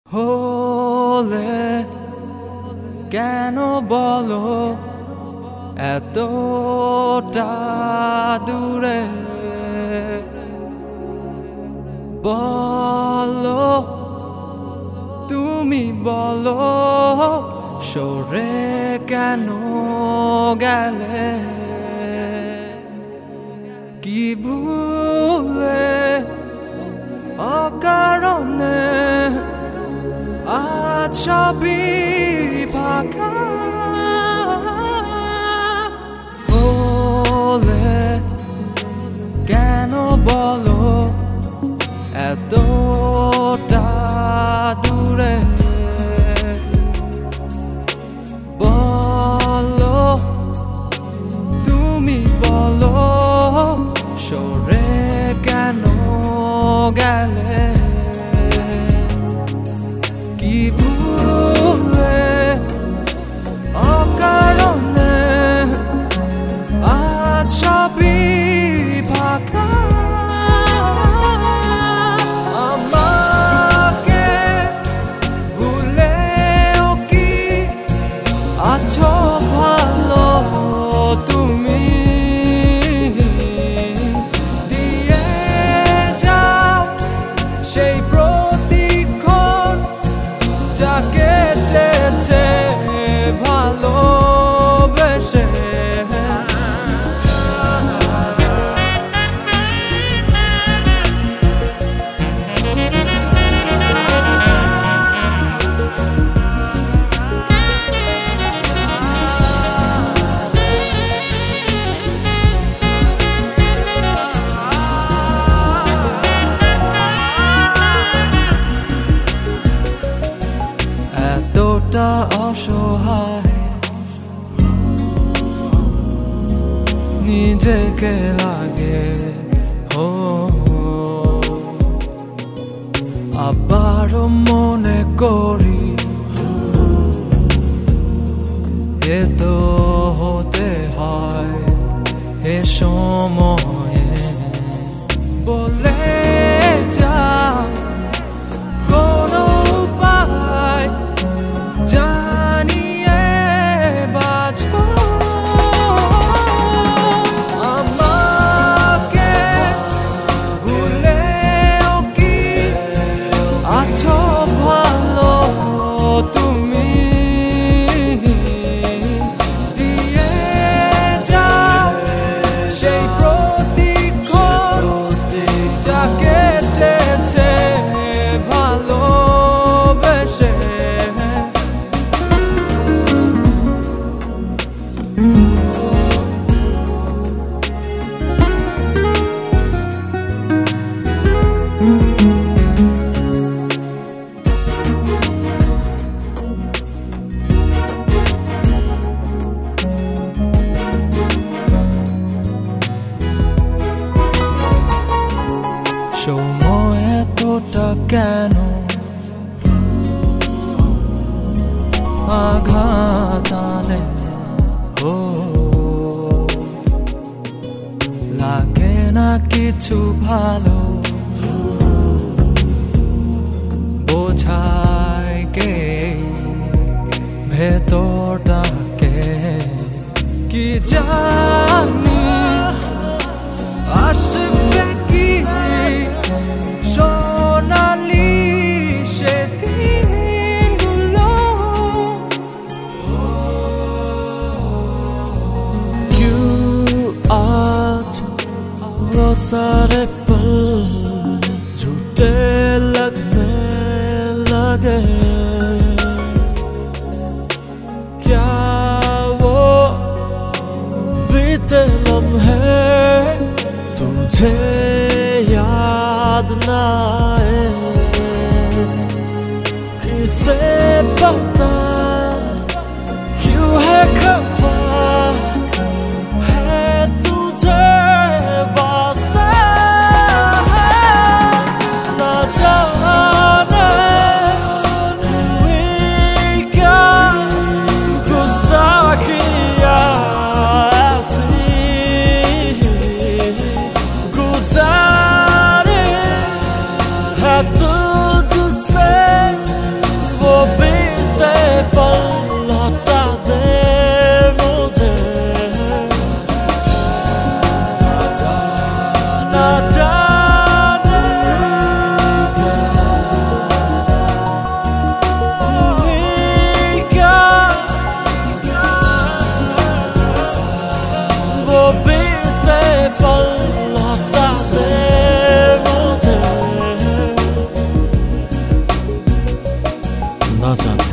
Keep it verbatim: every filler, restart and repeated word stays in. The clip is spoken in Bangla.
হলে কেন বলো এতটা দূরে বলো তুমি বলো সরে কেন গেলে কি ভুলে অকারণে আজ সবই ফাঁকা বলে কেন বলো এতটা দূরে বলো তুমি বলো সরে কেন গেলে কি ভুলে অকারণে আজ সবই ফাঁকা আমাকে ভুলেও কি আছো ভালো তুমি দিয়ে যাও সেই প্রতিক্ষণ যা কেটেছে ভালোবেসে এতটা অসহায় নিজেকে লাগে ও আবারও মনে করি এ তো হতে হয় এ সময়ে বলে যা কোনো উপায় জানিয়ে বাঁচো আমাকে ভুলেও কি আছো ভালো তুমি দিয়ে যাও সেই প্রতিক্ষণ যা কেটেছে ভালোবেসে সময় এতটা কেন আঘাত আনে ও লাগে না কিছু ভালো বোঝায় কে ভেতরটাকে কি জানি আসবে কি সোনালি সেদিনগুলো क्यों आज वो सारे पल झूठे लगने लगे क्या वो बीते लम्हे तुझे याद ना आए किसे पता क्यों है खफा है तुझे वास्ता ना जाने हुई क्या गुस्ताखियाँ ऐसी गुजारिश है तुझसे 那咱